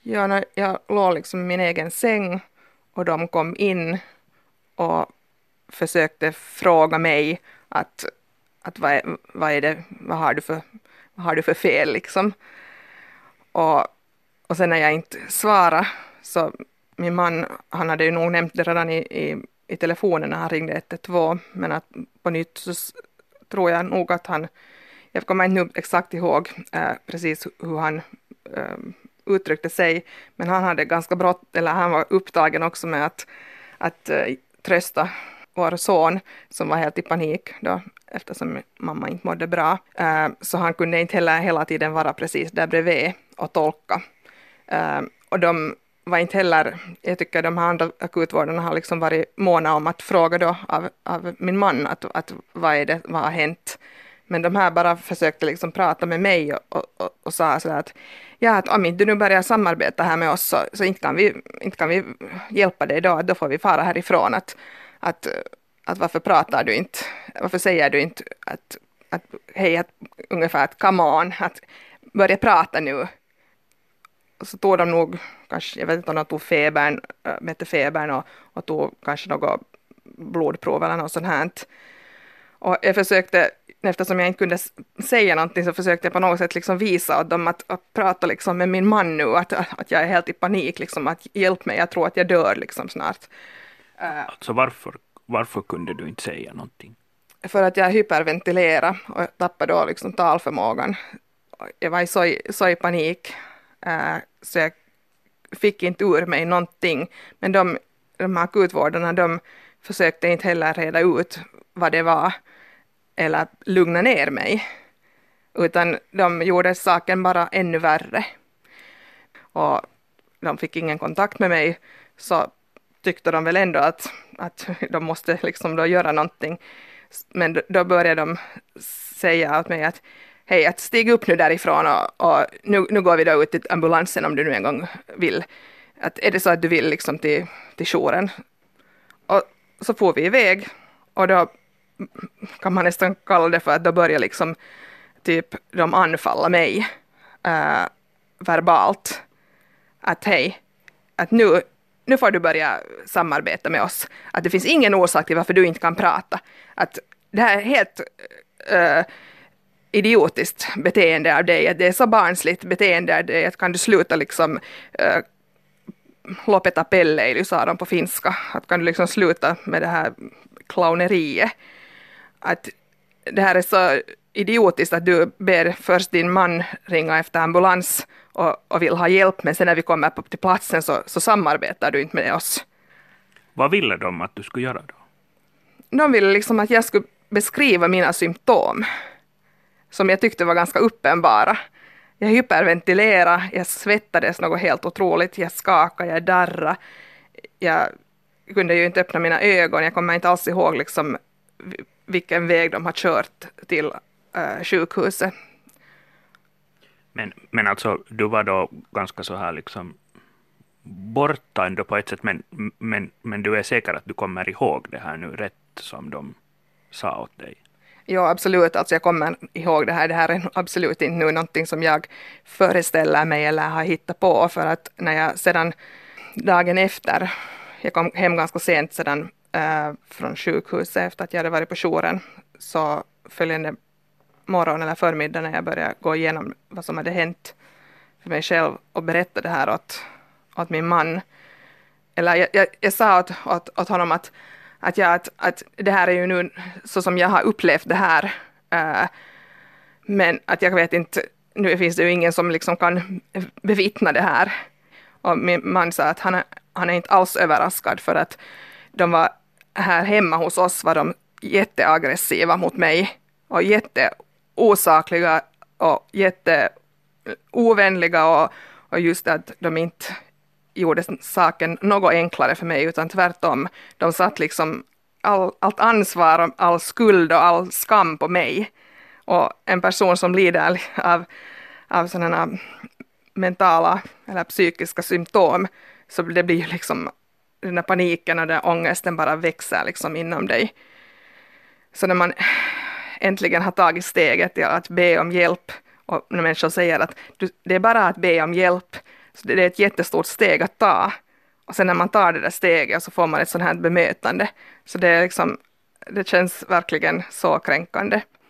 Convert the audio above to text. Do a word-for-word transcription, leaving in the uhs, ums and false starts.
Ja, när jag låg liksom i min egen säng och de kom in och försökte fråga mig att, att vad, är, vad är det, vad har du för, vad har du för fel liksom. Och, och sen när jag inte svarade så min man, han hade ju nog nämnt det redan i, i, i telefonen när han ringde ett ett två, men att på nytt så s- tror jag nog att han, jag kommer inte nu exakt ihåg eh, precis hur han eh, uttryckte sig, men han hade ganska brått, eller han var upptagen också med att, att eh, trösta vår son som var helt i panik då, eftersom mamma inte mådde bra. Eh, så han kunde inte heller hela tiden vara precis där bredvid och tolka. Eh, och de var inte heller, jag tycker de här andra akutvårdarna har liksom varit måna om att fråga då av, av min man att, att vad är det, vad har hänt? Men de här bara försökte liksom prata med mig och, och, och, och sa så att ja, att om inte du nu börjar samarbeta här med oss så, så inte, kan vi, inte kan vi hjälpa dig då, då får vi fara härifrån. Att, att, att varför pratar du inte, varför säger du inte att, att hej, att, ungefär att come on, att börja prata nu. Och så tog de nog, kanske, jag vet inte om de tog febern, äh, mätte febern och, och tog kanske något blodprov eller något sånt här. Och jag försökte, eftersom jag inte kunde s- säga någonting så försökte jag på något sätt liksom visa åt dem att, att prata liksom med min man nu, att, att jag är helt i panik, liksom, att hjälp mig, jag tror att jag dör liksom snart. Äh, Alltså varför, varför kunde du inte säga någonting? för att jag hyperventilerade och tappade då liksom talförmågan. Jag var i så, i- så i panik äh, så jag fick inte ur mig någonting. Men de, de här akutvårdarna, de försökte inte heller reda ut vad det var eller lugna ner mig. Utan de gjorde saken bara ännu värre. Och de fick ingen kontakt med mig, så tyckte de väl ändå att, att de måste liksom då göra någonting. Men då- då började de säga åt mig att hej, att stig upp nu därifrån och, och nu, nu går vi då ut till ambulansen om du nu en gång vill. Att är det så att du vill liksom till, till jouren? Och så får vi iväg och då kan man nästan kalla det för att då börjar liksom typ de anfalla mig äh, verbalt. Att hej, att nu, nu får du börja samarbeta med oss. Att det finns ingen orsak till varför du inte kan prata. Att det här är helt äh, idiotiskt beteende av dig. Att det är så barnsligt beteende av dig. Att kan du sluta liksom äh, lopeta pelleily, sa de på finska. Att kan du liksom sluta med det här clowneriet. Att det här är så idiotiskt att du ber först din man ringa efter ambulans och, och vill ha hjälp, men sen när vi kommer på, till platsen så, så samarbetar du inte med oss. Vad ville de att du skulle göra då? De ville liksom att jag skulle beskriva mina symptom som jag tyckte var ganska uppenbara. Jag hyperventilerade, jag svettades något helt otroligt, jag skakade, jag darrade. Jag kunde ju inte öppna mina ögon, jag kommer inte alls ihåg liksom vilken väg de har kört till äh, sjukhuset. Men, men alltså, du var då ganska så här liksom borta ändå på ett sätt, men, men, men du är säker att du kommer ihåg det här nu rätt som de sa åt dig? Ja, absolut. Alltså jag kommer ihåg det här. Det här är absolut inte nu någonting som jag föreställer mig eller har hittat på, för att när jag sedan dagen efter, jag kom hem ganska sent sedan äh, från sjukhuset efter att jag hade varit på jouren, så följande morgon eller förmiddag när jag började gå igenom vad som hade hänt för mig själv och berätta det här åt, åt min man. Eller jag, jag, jag sa åt, åt, åt honom att, att, jag, att, att det här är ju nu så som jag har upplevt det här. Äh, men att jag vet inte, nu finns det ju ingen som liksom kan bevittna det här. Och min man sa att han är, han är inte alls överraskad, för att de var här hemma hos oss var de jätteaggressiva mot mig och jätteosakliga och jätteovänliga och, och just att de inte gjorde saken något enklare för mig, utan tvärtom. De satt liksom all, allt ansvar och all skuld och all skam på mig. Och en person som lider av, av sådana mentala eller psykiska symptom, så det blir ju liksom den här paniken och den ångesten bara växer liksom inom dig. Så när man äntligen har tagit steget till att be om hjälp, och när människor säger att du, det är bara att be om hjälp, Så det är ett jättestort steg att ta. Och sen när man tar det där steget så får man ett sånt här bemötande. Så det är liksom, det känns verkligen så kränkande.